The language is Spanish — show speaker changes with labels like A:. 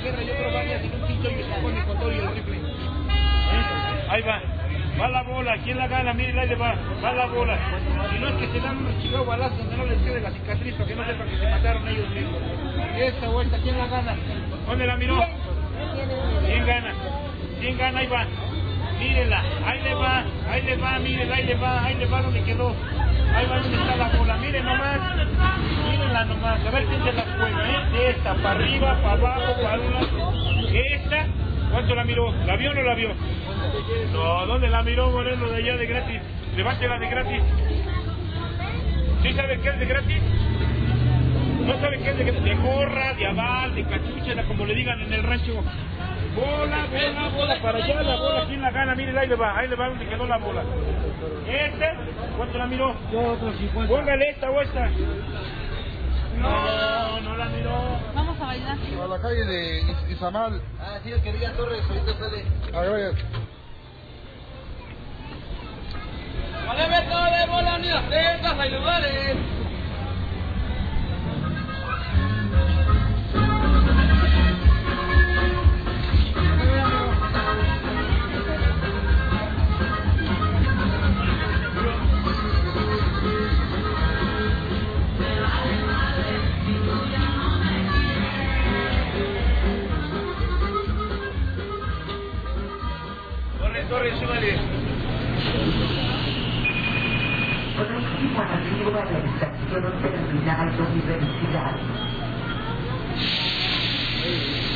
A: guerra y otro va sin un pincho y se pone con todo y el rifle. Ahí va. Va la bola, ¿quién la gana? Miren, ahí le va la bola. Si no es que se dan unos chingados balazos donde no les quede la cicatriz para que no sepan que se mataron ellos mismos. Esta vuelta, ¿quién la gana? ¿Dónde la miró? ¿Quién gana? ¿Quién gana? Ahí va. Mírenla, ahí le va, mírenla, ahí le va donde quedó. Ahí va donde está la bola, miren nomás. Mírenla nomás, a ver quién se la juega, ¿eh? De esta, para arriba, para abajo, para un lado. Esta, ¿cuánto la miró? ¿La vio o no la vio? No, ¿dónde la miró, Moreno, de allá de gratis? Levántela de gratis. ¿Sí sabe qué es de gratis? ¿No sabe qué es de gorra, de aval, de cachucha, como le digan en el rancho? Bola, para allá la bola, ¿quién la gana? Miren, ahí le va donde quedó la bola. ¿Cuánto la miró?
B: Yo otro 50.
A: Póngale esta o esta. No la miró.
C: Vamos a bailar.
B: A la calle de Izamal.
D: Ah, sí, el que diga Torres, ahorita sale.
B: Gracias.
D: ¡Vale, Beto de bola, ni las tetas, hay lugares!
A: Torres, súbale.
E: Conocido a la figura de la estación terminal de universidad.